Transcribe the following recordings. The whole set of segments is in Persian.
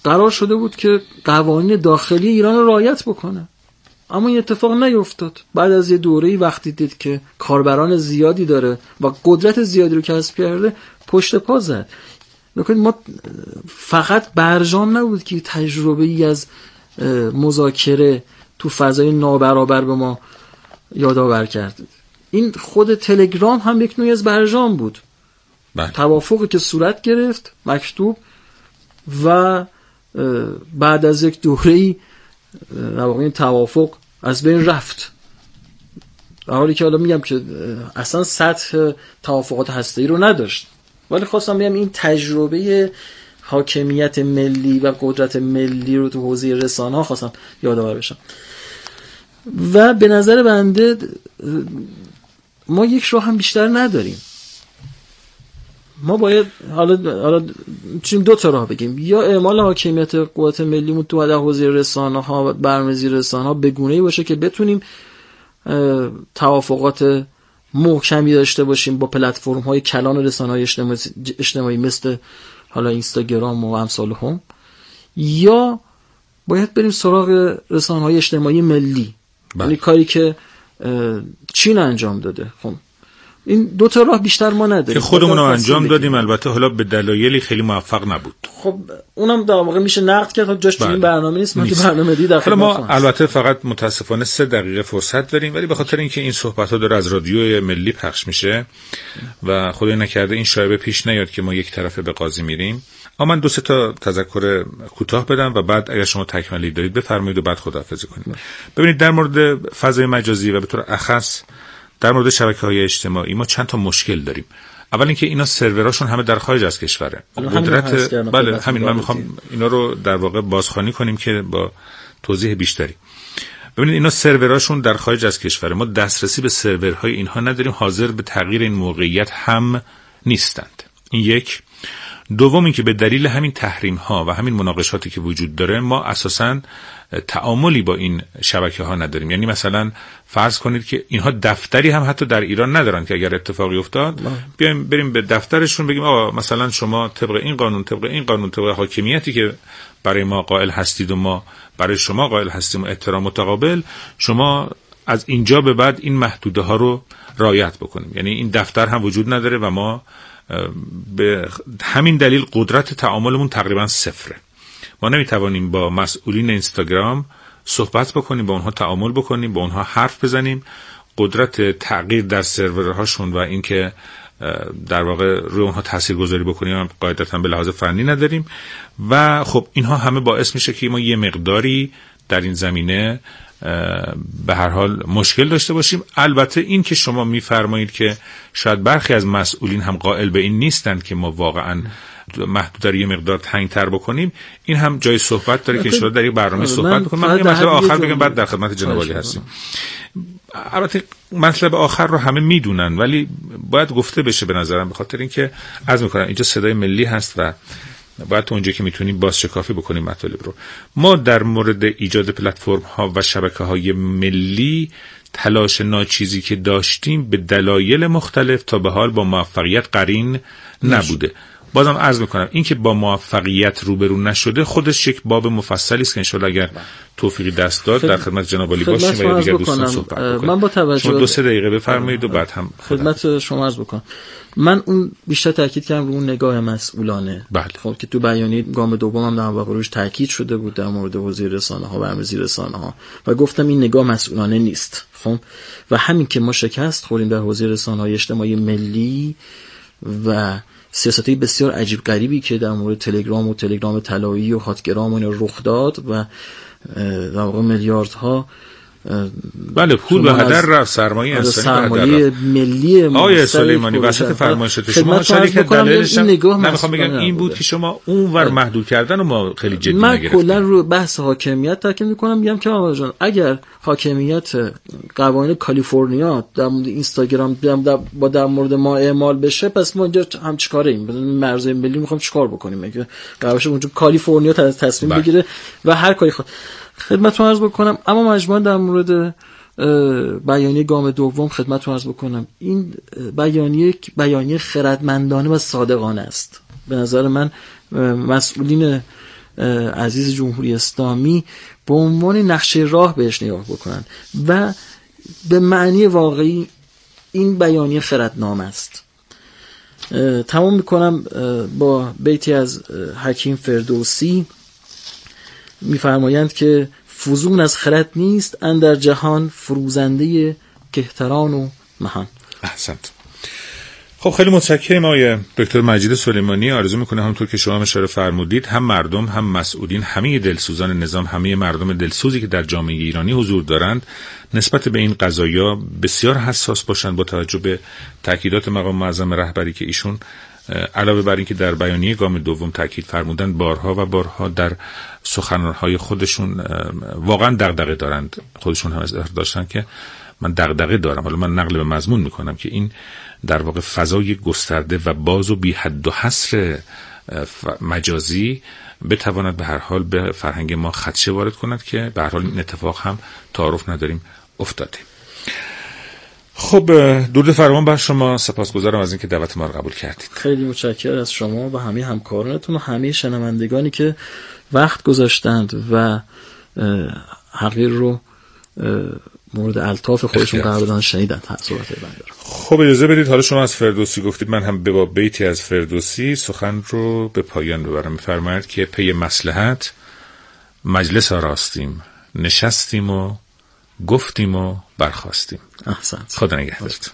قرار شده بود که قوانین داخلی ایران رو رعایت بکنه، اما این اتفاق نیفتاد. بعد از یه دوره‌ای وقتی دید که کاربران زیادی داره و قدرت زیادی رو کسب کرده، پشت پا زد. نکنید ما فقط برجام نبود که تجربه‌ای از مذاکره تو فضای نابرابر به ما یادآور کرد. این خود تلگرام هم یک نوعی از برجام بود. توافقی که صورت گرفت مکتوب و بعد از یک دوره‌ای این توافق از بین رفت، در حالی که حالا میگم که اصلا سطح توافقات هسته‌ای رو نداشت. ولی خواستم بگم این تجربه حاکمیت ملی و قدرت ملی رو تو حوزه رسانه‌ها خواستم یادآور بشم. و به نظر بنده ما یک راه هم بیشتر نداریم. ما باید حالا چون دو تا راه بگیم، یا اعمال حاکمیت قوت ملیمون تو حوزه رسانه‌ها و برنامه‌ریزی رسانه‌ها به گونه‌ای باشه که بتونیم توافقات محکمی داشته باشیم با پلتفرم‌های کلان رسانه‌های اجتماعی مثل حالا اینستاگرام و امثال هم، یا باید بریم سراغ رسانه‌های اجتماعی ملی، یعنی کاری که چین انجام داده. خب این دو تا راه بیشتر ما نداریم که خودمون رو انجام دادیم، البته حالا به دلایلی خیلی موفق نبود. خب اونم در واقع میشه نقد کرد، جاش تو این برنامه نیست. من تو برنامه دی داخل ما البته فقط متاسفانه 3 دقیقه فرصت داریم، ولی به خاطر اینکه این صحبت‌ها داره از رادیوی ملی پخش میشه و خدای نکرده این شایبه پیش نیاد که ما یک طرفه به قاضی میریم، اما من 2-3 تا تذکر کوتاه بدم و بعد اگر شما تکمیلی دارید بفرمایید و بعد خداحافظی کنیم. ببینید در مورد فضای مجازی و به طور اخص در مورد شبکه‌های اجتماعی ما چند تا مشکل داریم. اول اینکه اینا سروراشون همه در خارج از کشوره. قدرت بله همین من میخوام اینا رو در واقع بازخوانی کنیم که با توضیح بیشتری. ببینید اینا سروراشون در خارج از کشوره، ما دسترسی به سرورهای اینها نداریم، حاضر به تغییر این موقعیت هم نیستند. این یک. دوم اینکه به دلیل همین تحریم ها و همین مناقشاتی که وجود داره ما اساساً تعاملی با این شبکه ها نداریم. یعنی مثلا فرض کنید که اینها دفتری هم حتی در ایران ندارن که اگر اتفاقی افتاد بیایم بریم به دفترشون بگیم آقا مثلا شما طبق این قانون طبق حاکمیتی که برای ما قائل هستید و ما برای شما قائل هستیم و احترام متقابل، شما از اینجا به بعد این محدوده ها رو رعایت بکنیم. یعنی این دفتر هم وجود نداره و ما به همین دلیل قدرت تعاملمون تقریبا صفره. ما نمیتوانیم با مسئولین اینستاگرام صحبت بکنیم، با اونها تعامل بکنیم، با اونها حرف بزنیم. قدرت تغییر در سرورهاشون و اینکه در واقع روی اونها تاثیرگذاری بکنیم قاعدتاً به لحاظ فنی نداریم و خب اینها همه باعث میشه که ما یه مقداری در این زمینه به هر حال مشکل داشته باشیم. البته این که شما میفرمایید که شاید برخی از مسئولین هم قائل به این نیستند که ما واقعاً محدود در یه مقدار تنگ‌تر بکنیم، این هم جای صحبت داره که انشاءالله در یک برنامه صحبت بکنیم. من مطلب آخر بگم بعد در خدمت جناب عالی هستیم. البته مطلب آخر رو همه میدونن ولی باید گفته بشه به نظرم، به خاطر اینکه عرض می‌کنم اینجا صدای ملی هست و باید تا اونجایی که میتونیم بازشکافی بکنیم مطالب رو. ما در مورد ایجاد پلتفرم ها و شبکه های ملی تلاش ناچیزی که داشتیم به دلایل مختلف تا به حال با موفقیت قرین نبوده. بازم عرض میکنم این که با موفقیت روبرو نشده خودش یک باب مفصلی است که انشالله اگر توفیقی دست داد در خدمت جناب عالی باشیم و دیگر دوستان صحبت بکنیم. من با توجه شما 2-3 دقیقه بفرمایید و بعد هم خدمت شما عرض بکنم. من اون بیشتر تاکید کردم رو اون نگاه مسئولانه. خب که تو بیانیه گام دوم هم در واقع روش تاکید شده بود در مورد حوزه رسانه‌ها و برنامه‌ریزی رسانه‌ها و گفتم این نگاه مسئولانه نیست. خب و همین که ما شکست خوردیم در حوزه رسانه‌های اجتماعی ملی و سیاستی بسیار عجیب غریبی که در مورد تلگرام و تلگرام طلایی و هاتگرام و اینا رخ داد و در واقع میلیاردها بله پول به هدر رفت، سرمایه انسانی ملی آقای سلیمانی وسط فرمایشات شما شریک دلیلش نمیخوام بگم این بود که شما اونور محدود کردن و ما خیلی جدی نگرفتیم. من کلا رو بحث حاکمیت تاکید میکنم، میگم که آقا جان اگر حاکمیت قوانین کالیفرنیا در مورد اینستاگرام در مورد ما اعمال بشه پس ما اینجا هم چیکاره ایم مرزهای ملی میخوام چیکار بکنیم؟ اگه قرارش اونجا کالیفرنیا تصمیم بگیره و هر کاری خدمتتون عرض بکنم. اما مجموعاً در مورد بیانیه گام دوم خدمتتون عرض بکنم این بیانیه خردمندانه و صادقانه است. به نظر من مسئولین عزیز جمهوری اسلامی به عنوان نقشه راه بهش نگاه بکنن و به معنی واقعی این بیانیه خردنامه است. تمام میکنم با بیتی از حکیم فردوسی. میفرمایند که فزون از خرد نیست اندر جهان، فروزنده کهتران و مهان. احسنت. خب خیلی متشکرم آقای دکتر مجید سلیمانی. آرزو میکنه همونطور که شما اشاره فرمودید هم مردم هم مسئولین، همه دلسوزان نظام، همه مردم دلسوزی که در جامعه ایرانی حضور دارند نسبت به این قضایا بسیار حساس باشند، با توجه به تاکیدات مقام معظم رهبری که ایشون علاوه بر این که در بیانیه گام دوم تاکید فرمودن، بارها و بارها در سخنران‌های خودشون واقعا دغدغه دارند. خودشون هم اظهار داشتن که من دغدغه دارم، حالا من نقل به مضمون میکنم، که این در واقع فضای گسترده و باز و بی حد و حصر مجازی بتواند به هر حال به فرهنگ ما خدشه وارد کند که به هر حال این اتفاق هم تعارف نداریم افتاده. خب درود فراوان بر شما، سپاسگزارم از اینکه دعوت ما رو قبول کردید. خیلی متشکرم از شما و همه همکارانتون و همه شنوندگانی که وقت گذاشتند و حقیر رو مورد الطاف خودشون قرار دادن، شنیدن صحبت بنده رو. خب اجازه بدید حالا شما از فردوسی گفتید، من هم به بیتی از فردوسی سخن رو به پایان ببرم. می‌فرماید که پی مصلحت مجلس آراستیم، نشستیم و گفتیم و برخاستیم. احسنت. خدا نگهدارت.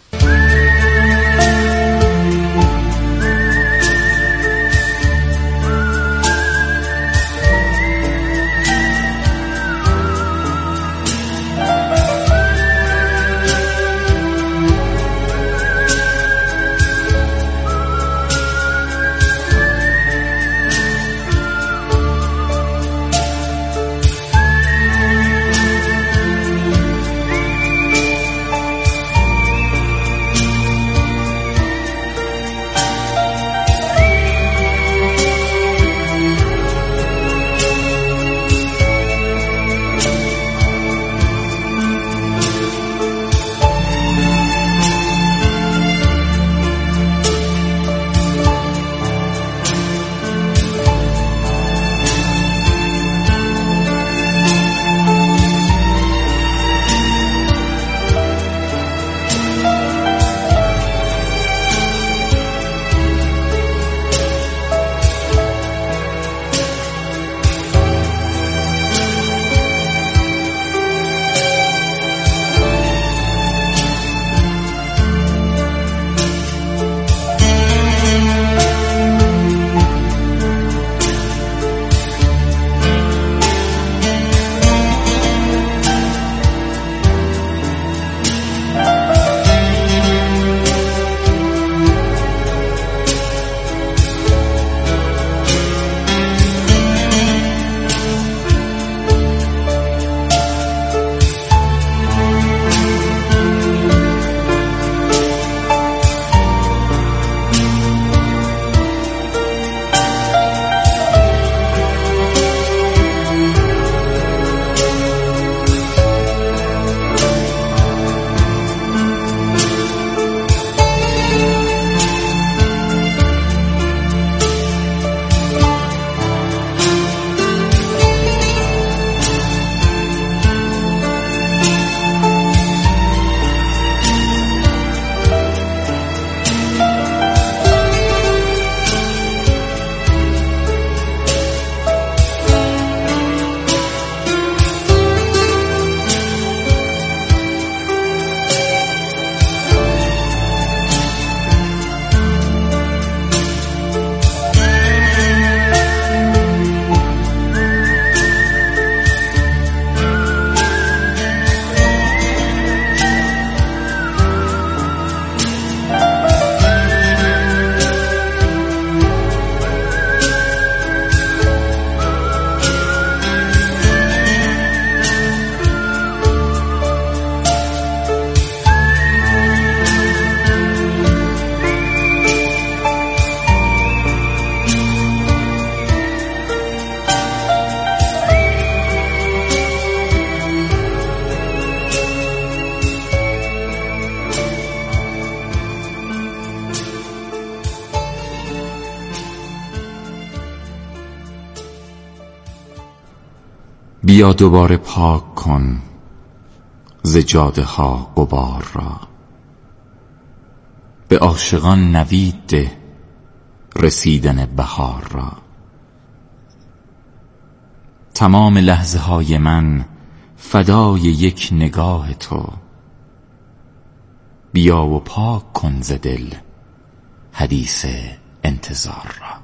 بیا دوباره پاک کن ز جاده ها غبار را، به عاشقان نوید ده رسیدن بهار را. تمام لحظه های من فدای یک نگاه تو، بیا و پاک کن ز دل حدیث انتظار را.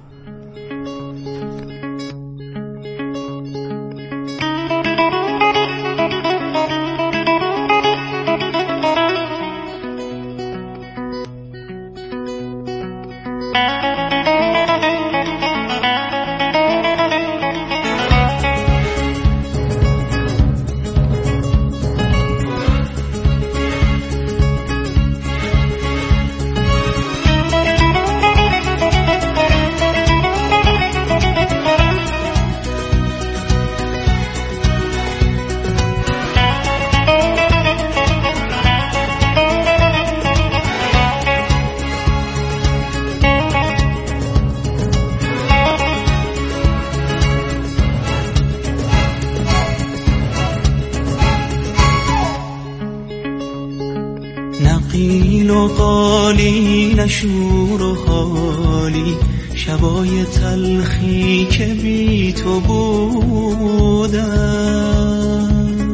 قیل و قالی نشور و حالی، شبای تلخی که بی تو بودم،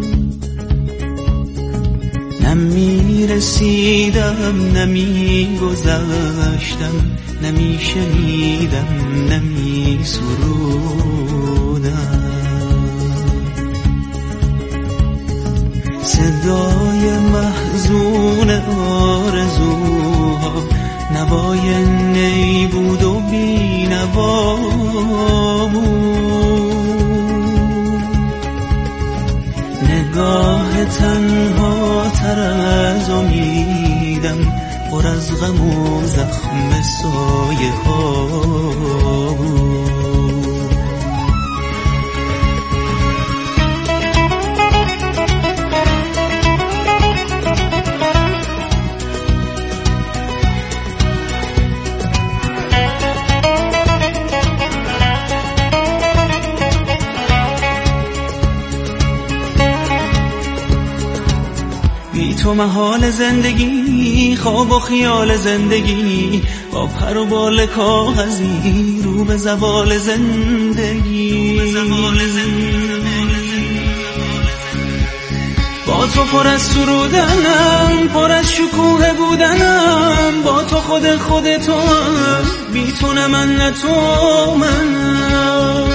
نمی رسیدم نمی گذشتم، نمی شنیدم نمی سرودم. صدای محزون آرزوها نوای نی بود و بی نوا بود. نگاه تنها تر از امیدم، پر از غم و زخم سایه ها بود. تو محال زندگی، خواب و خیال زندگی، با پر و بال کاغذی رو به زوال زندگی. با تو پر از سرودنم، پر از شکوه بودنم، با تو خود تو هم، بی تو نه من نه تو منم.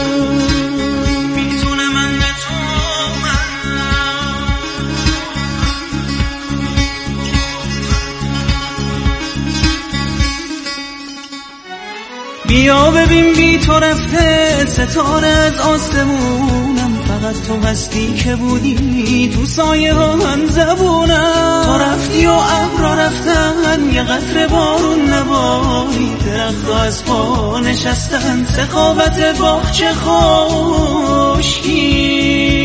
بیا ببین بی تو رفته ستاره از آسمونم، فقط تو هستی که بودی تو سایه ها هم زبونم. تو رفتی و ابرا رفتن، یه قطره بارون نباری، درخت از پا نشستن، سخاوت باغچه خشکی.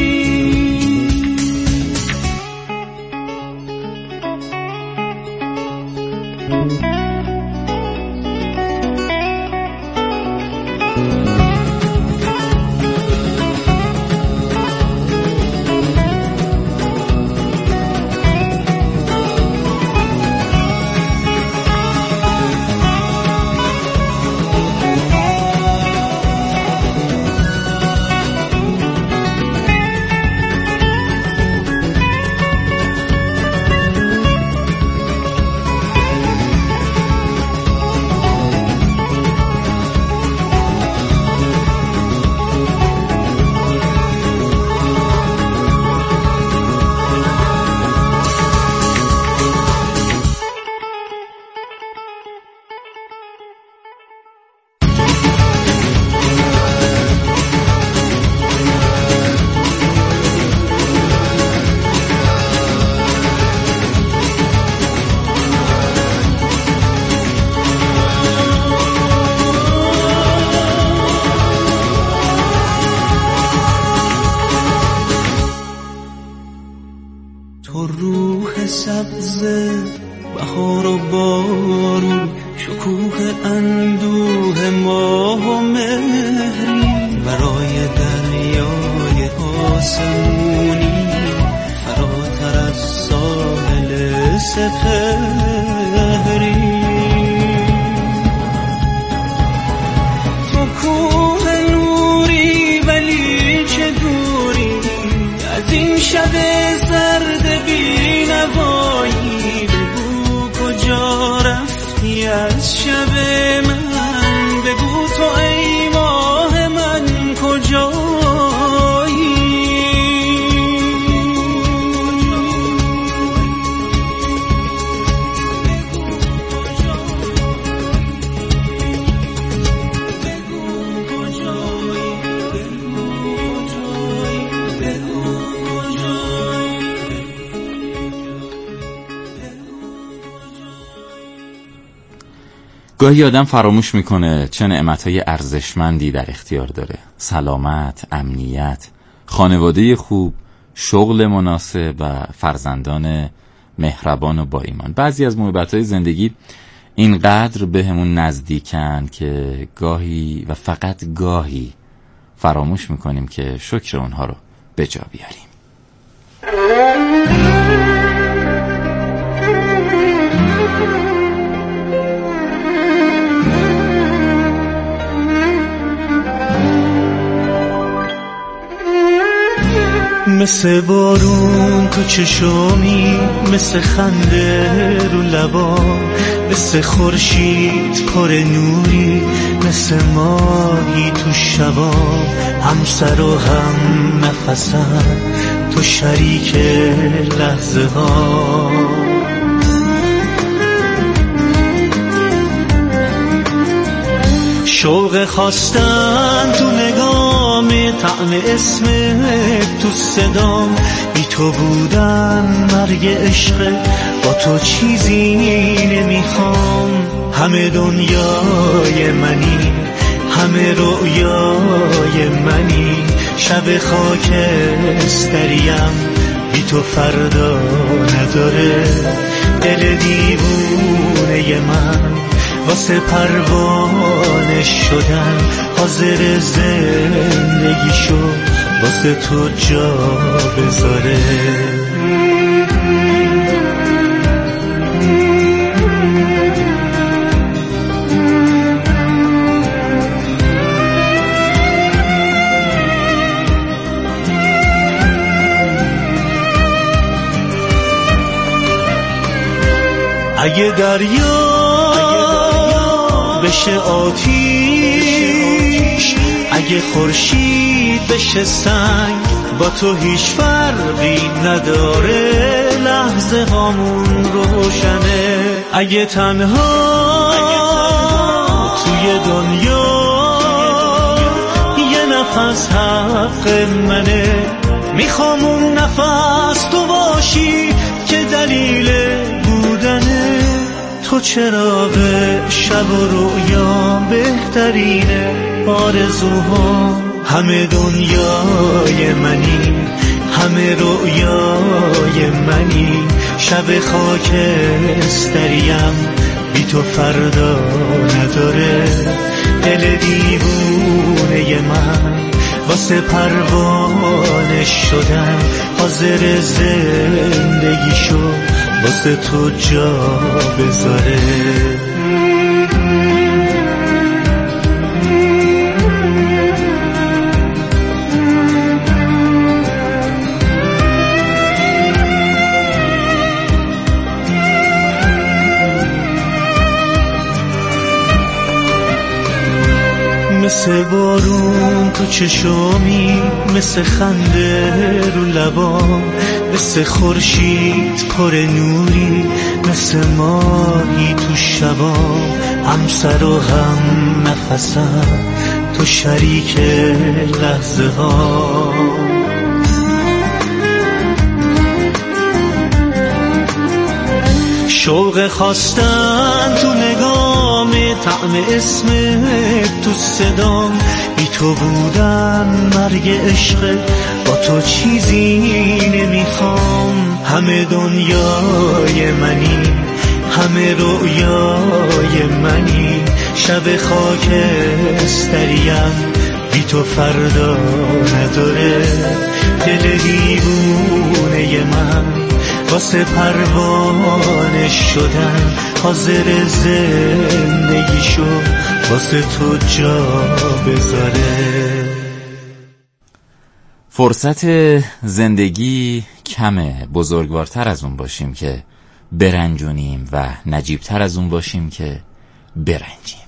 تو روح سبز بهار و بارون، شکوه اندوه ماه و مهری، برای دریای سپهری. تو کوه نوری ولی چه دوری از این شب سرد بی نوایی. بگو کجا رفتی از شب من، بگو تو ای ماه من کجایی. گاهی آدم فراموش میکنه چه نعمتهای ارزشمندی در اختیار داره: سلامت، امنیت، خانواده خوب، شغل مناسب و فرزندان مهربان و با ایمان. بعضی از موهبت‌های زندگی اینقدر بهمون نزدیکن که گاهی و فقط گاهی فراموش میکنیم که شکر اونها رو به جا بیاریم. مثل بارون تو چشامی، مثل خنده رو لبا، مثل خورشید پر نوری، مثل ماهی تو شبا. هم سر و هم نفسم، تو شریک لحظه ها. شوق خواستن تو نگام، طعم اسمت تو صدام. بی تو بودن مرگ عشق، با تو چیزی نمیخوام. همه دنیای منی، همه رویای منی. شب خاکستریم، بی تو فردا نداره. دل دیوونه من واسه پروانه شدن، حاضر زندگی شو واسه تو جا بذاره. اگه دریا بشه آتیش، اگه خورشید بشه سنگ، با تو هیچ فرقی نداره. لحظه هامون روشنه. اگه تنها توی دنیا یه نفس حق منه، میخوام اون نفس تو باشی که دلیل بودنه. تو چراغ شب و رویا، بهترین آرزوها. همه دنیای منی، همه رویای منی. شب خاکستریم، بی تو فردا نداره. دل دیوونه من واسه پروانه شدن، حاضر زندگی شو واسه تو جا بذاره. مثل بارون تو چشامی، مثل خنده رو لبا، مثل خورشید پر نوری، مثل ماهی تو شبا. هم سر و هم نفسم، تو شریک لحظه ها. شوق خواستن تو نگام، طعم اسمت تو صدام. بی تو بودن مرگ عشق، با تو چیزی نمیخوام. همه دنیای منی، همه رویای منی. شب خاکستریم، بی تو فردا نداره. دل دیوونه من واسه پروانه شدن، حاضر زندگیشو واسه تو جا بذاره. فرصت زندگی کمه، بزرگوارتر از اون باشیم که برنجونیم و نجیبتر از اون باشیم که برنجیم.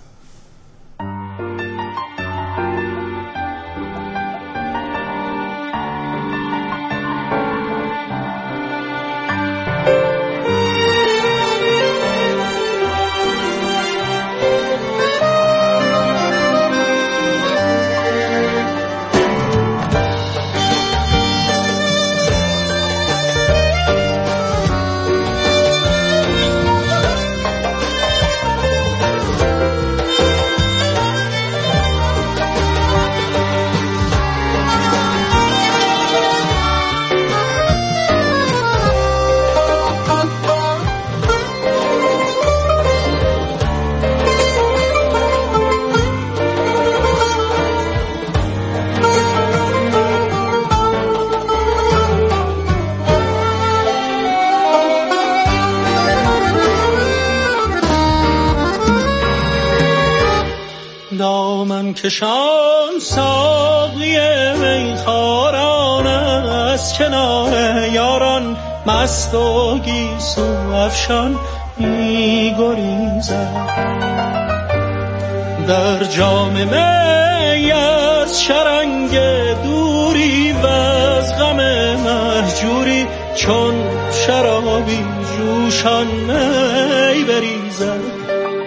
دامن کشان ساقی میخواران از کنار یاران، مست و گیسو افشان می‌گریزد. در جام می از شرنگ دوری و از غم مهجوری، چون شرابی جوشان می بریزد.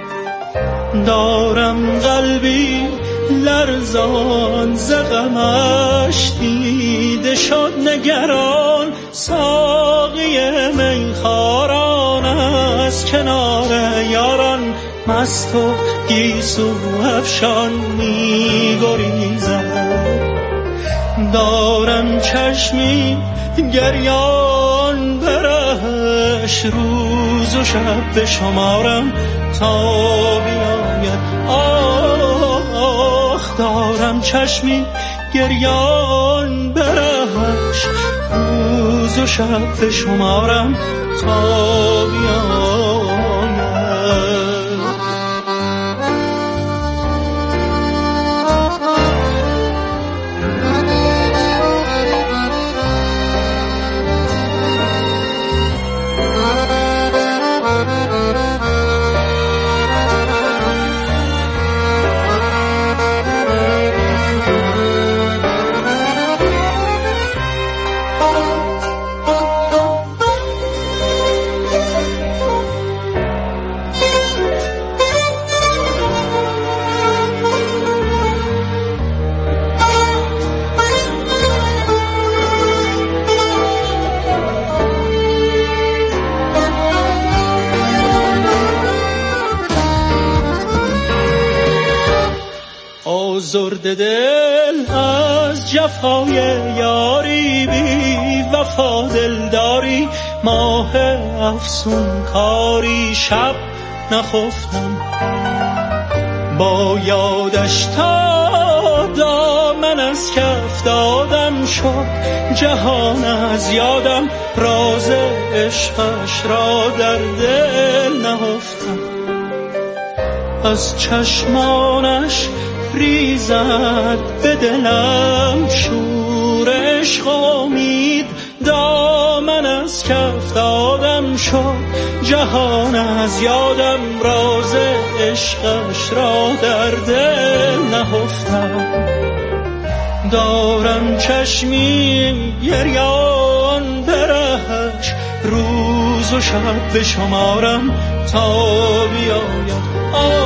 دارم قلبی لرزان ز غمش، دیده شد نگران ساقی میخواران از کنار یاران، مست و گیسو افشان می‌گریزد. دارم چشمی گریان برهش، روز و شب بشمارم تا بیاید. آخ دارم چشمی گریان برهش، روز و شب بشمارم تا بیاید. آزرده دل از جفای یاری، بی وفا دلداری، ماه افسون کاری، شب نخفتم با یادش تا دامن از کف دادم شد جهان از یادم، راز عشقش را در دل نهفتم. از چشمانش ریزد به دلم شور عشق امید، دامن از کف دادم شد جهان از یادم، راز عشقش را در دل نهفتم. دارم چشمی گریان برهش، روز و شب بشمارم تا بیاید.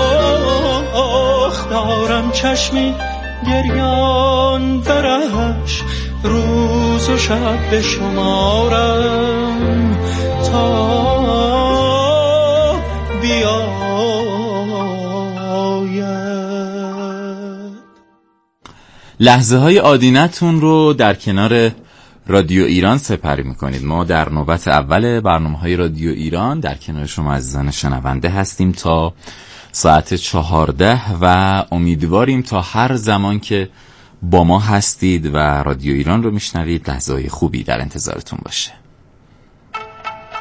آخ دارم چشمی گریان برهش، روز و شب بشمارم تا بیاید. لحظه های آدینتون رو در کنار رادیو ایران سپری میکنید. ما در نوبت اول برنامه‌های رادیو ایران در کنار شما عزیزان شنونده هستیم تا ساعت 14 و امیدواریم تا هر زمان که با ما هستید و رادیو ایران رو میشنوید لحظه‌های خوبی در انتظارتون باشه.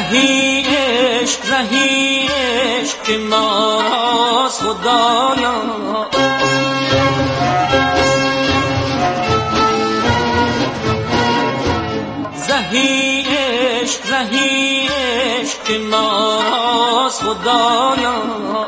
زهی عشق که ما راست خدایا زهی عشق که ما راست خدایا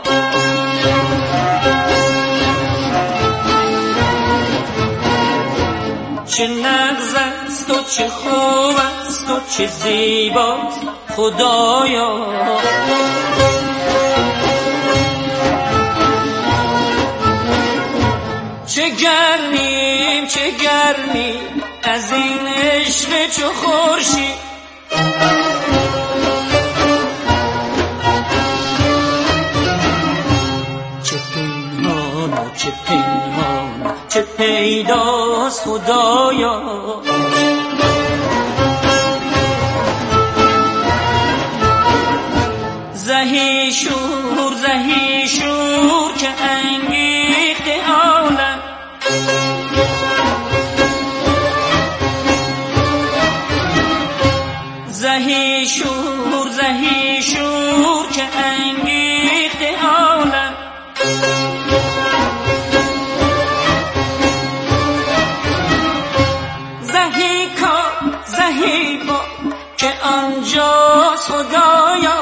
چه نغز است و چه خوب است و چه زیباست خدایا چه گرمیم از این عشق چو خورشید چه پیداست خدایا زهی شور که انگیخت عالم زهی شور که انگیخت عالم زهی با که آنجاست خدایا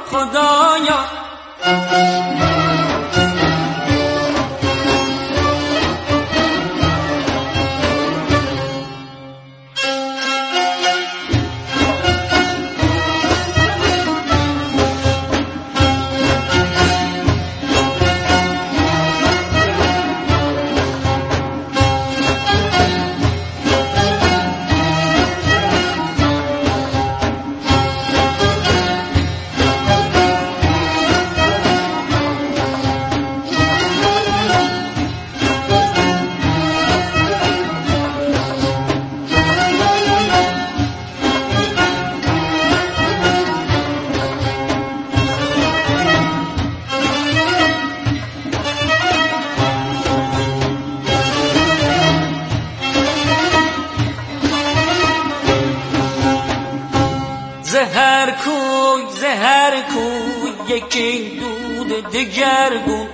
زهر کوی یکی دود دگرگون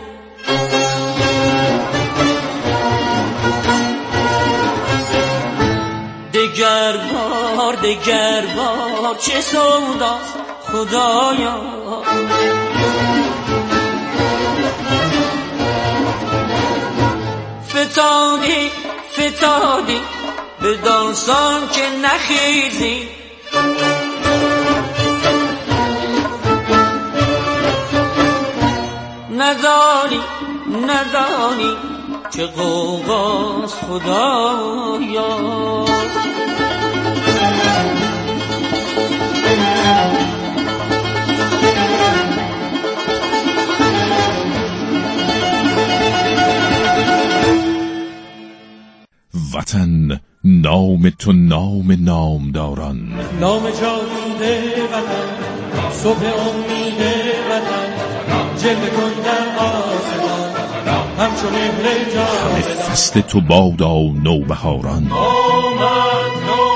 دگر بار چه سوداست خدایا فتادی به داستان که نخیزی ندانی چه غوغاست خدایا وطن نام تو نام نامداران نام جاویده وطن صبح امید وطن جلوه کن در آسمان همچون مهر جاودان همه فصل تو بادا نوبهاران آمد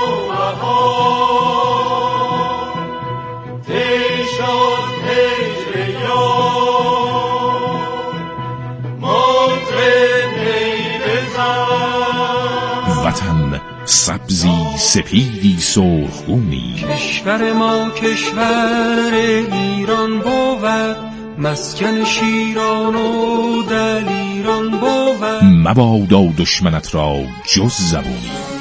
نوبهار تی شد هجر یار مطرب نی بزن وطن سبزی سپیدی سرخگونی کشور ما کشور ایران بود مسکن شیران و دلیران بود مبادا دشمنت را جز زبونی